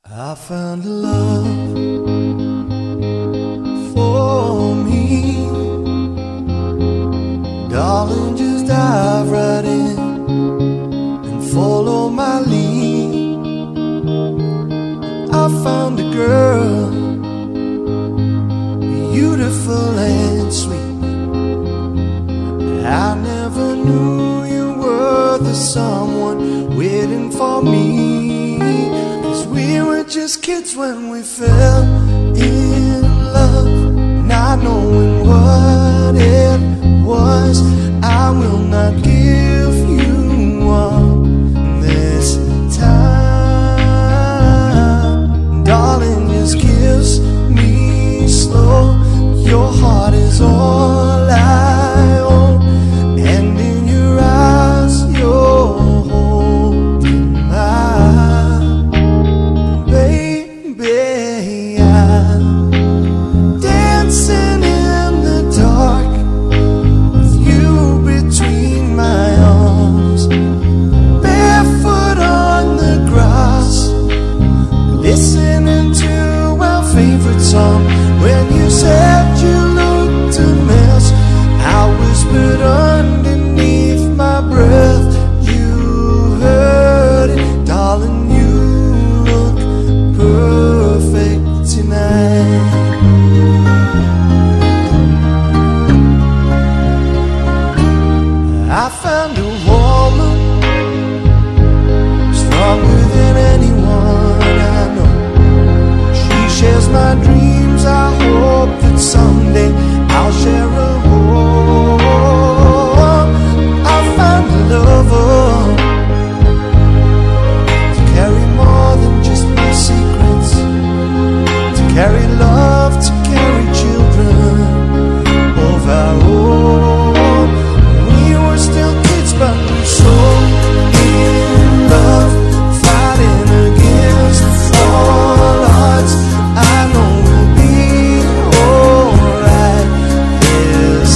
I found a love for me. Darling, just dive right in and follow my lead. I found a girl, beautiful and sweet. I never knew you were the someone waiting for me. We were just kids when we fell in love, not knowing what it was. I will not give you up this time. Darling, just kiss me slow. Your heart is all I own, and in your eyes you're holding mine. Baby, I'm dancing in the dark with you between my arms, barefoot on the grass, listening to our favorite song. When you said you looked a mess, I whispered underneath my breath, you heard it, darling, you look perfect tonight. I found a woman stronger than anyone I know. She shares my dreams. I hope that someday I'll share a home. I found a lover to carry more than just my secrets, to carry love, to carry children of our own. We were still kids, but we so in love, fighting against all odds. I know we'll be alright this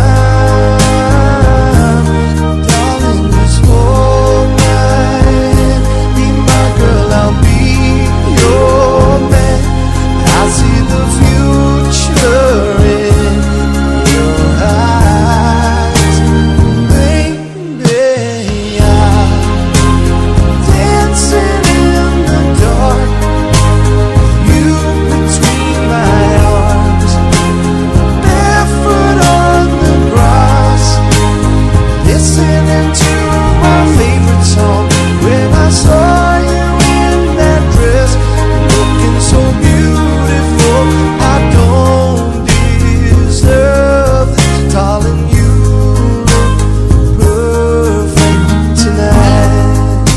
time. Darling, just hold my hand, be my girl, I'll be your man. I see the future in your eyes. Baby, I'm dancing in the dark, you between my arms, barefoot on the grass, listening to my favorite song. When I saw you in that dress, looking so beautiful, I don't deserve this. Darling, you look perfect tonight.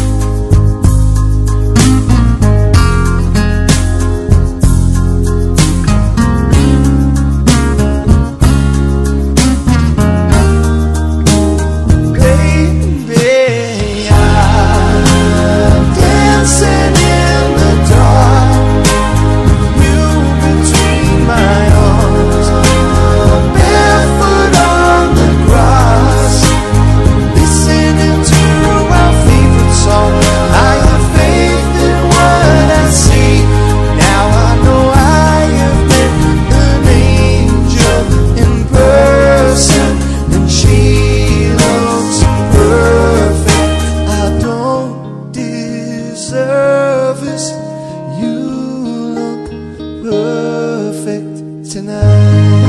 Baby, I'm dancing in the dark, you between my arms, barefoot on the grass, listening to our favorite song. I have faith in what I see. Now I know I have met an angel in person, and she looks perfect. I don't deserve this. You look perfect tonight.